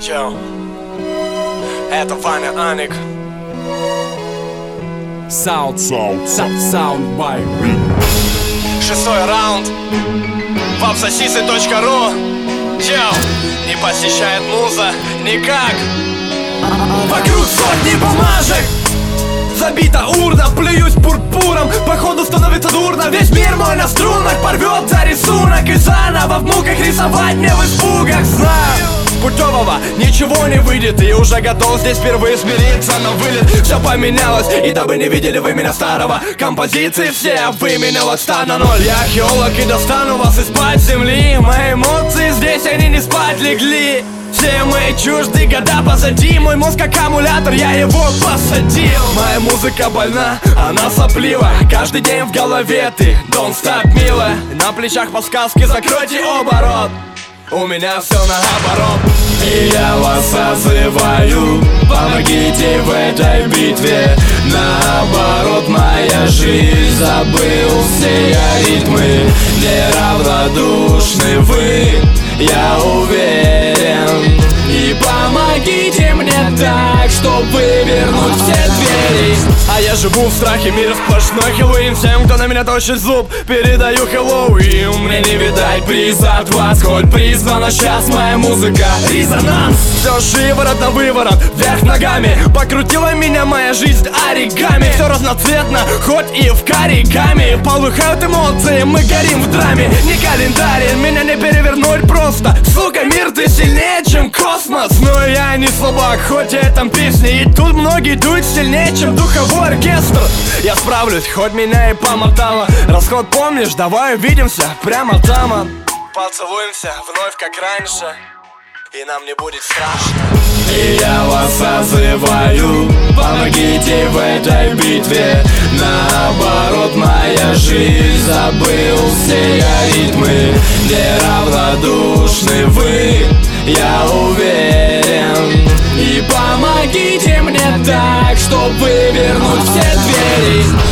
Чао. Это Ваня Аник. Sound by Ring. 6-й раунд. Вапсосисы.ру. Чао. Не посещает муза никак. Вокруг сотни бумажек, забита урна, плююсь пурпуром. Походу становится дурно, весь мир мой на струнах. Порвет за рисунок и заново в муках рисовать мне в испугах. Знаю, путевого ничего не выйдет, и уже готов здесь впервые смириться на вылет. Все поменялось, и дабы не видели вы меня старого, композиции все выменял от 100 на 0. Я археолог и достану вас из-под земли. Мои эмоции здесь, они не спать легли. Все мои чужды года позади. Мой мозг аккумулятор, я его посадил. Моя музыка больна, она соплива. Каждый день в голове ты, don't stop, милая. На плечах подсказки, закройте оборот. У меня все наоборот. И я вас созываю, помогите в этой битве. Наоборот, моя жизнь, забыл все ритмы. Неравнодушны вы, я уверен. И помогите мне так, чтобы вернуть все двери. А я живу в страхе, мир сплошной Хэллоуин. Всем, кто на меня точит зуб, передаю Хэллоуин. Мне не видать приза от вас, хоть призвана сейчас моя музыка резонанс. Все шиворот на выворот, вверх ногами. Покрутила меня моя жизнь оригами. Все разноцветно, хоть и в каригами. Полыхают эмоции, мы горим в драме. Не календарь, меня не перевернуть просто. Сука, мир, ты сильнее, чем космос. Но я не слабак, хоть и этом песни. И тут многие дуют сильнее, чем духовой оркестр. Я справлюсь, хоть меня и помотало. Расход помнишь, давай увидимся прямо там. Поцелуемся вновь как раньше, и нам не будет страшно. И я вас созываю, помогите в этой битве. Наоборот, моя жизнь, забыл все ритмы. Неравнодушны вы, я уверен. И помогите мне так, чтобы вернуть все двери.